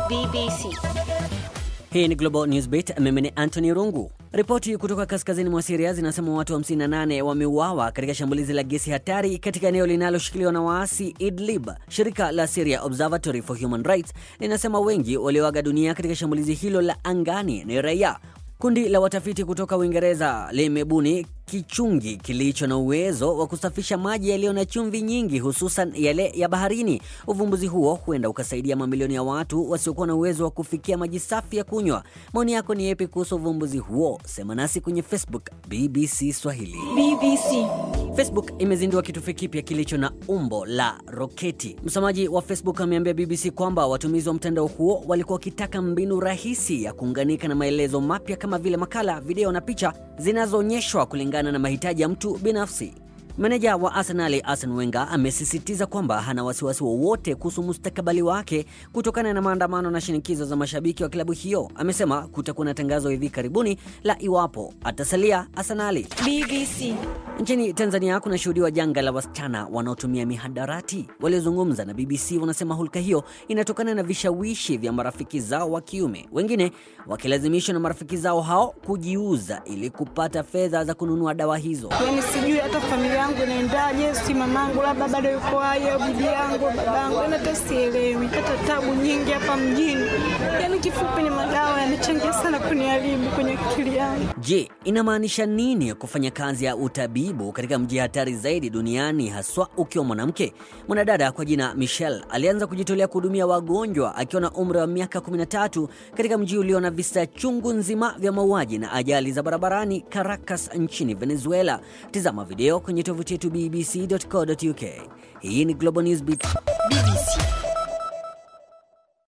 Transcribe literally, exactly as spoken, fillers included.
B B C. Hii ni Global Newsbeat, mimi ni Anthony Rungu. Ripoti kutoka kaskazini mwa Syria zinasema watu hamsini na nane wameuawa katika shambulizi la gesi hatari katika eneo linaloshikiliwa na waasi Idlib. Shirika la Syria Observatory for Human Rights linasema wengi walioaga dunia katika shambulizi hilo la angani ni raia. Kundi la watafiti kutoka Uingereza limebuni kichungi kilicho na uwezo wa kusafisha maji yaliyo na chumvi nyingi, hususan yale ya baharini. Uvumbuzi huo huenda ukasaidia mamilioni ya watu wasiokuwa na uwezo wa kufikia maji safi ya kunywa. Maoni yako ni yapi kuhusu uvumbuzi huo? Sema nasi kwenye Facebook B B C Swahili. B B C. Facebook imezindua kitufe kipya kilicho na umbo la roketi. Msemaji wa Facebook ameambia B B C kwamba watumizi wa mtandao huo walikuwa wakitaka mbinu rahisi ya kuunganika na maelezo mapya kama vile makala, video na picha zinazoonyeshwa kulingana na mahitaji ya mtu binafsi. Meneja wa Arsenal Arsene Wenger amesisitiza kwamba hana wasiwasi wowote kuhusu mustakabali wake kutokana na maandamano na shinikizo za mashabiki wa klabu hiyo. Amesema kutakuwa na tangazo hivi karibuni la iwapo atasalia Arsenal. B B C. Nchini Tanzania kuna shuhudiwa janga la wasichana wanaotumia mihadarati. Waliozungumza na B B C wanasema hulka hiyo inatokana na vishawishi vya marafiki zao wa kiume, wengine wakilazimishwa na marafiki zao hao kujiuza ili kupata fedha za kununua dawa hizo. Yaani sijui hata familia yangu inaendaje, si mamangu labda bado yuko hai au bibi yangu, babangu, hata sielewi. Hata tabu nyingi hapa mjini. Yaani kifupi ni madawa yanachangia sana kuniharibu kwenye akili yangu. Je, inamaanisha nini kufanya kazi ya utabibu katika mji hatari zaidi duniani, haswa ukiwa mwanamke? Mwanadada kwa jina Michelle alianza kujitolea kuhudumia wagonjwa akiwa na umri wa miaka kumi na tatu katika mji ulio na visa chungu nzima vya mauaji na ajali za barabarani, Caracas nchini Venezuela. Tazama video kwenye tovuti yetu b b c dot co dot u k. Hii ni Global Newsbeat. B B C.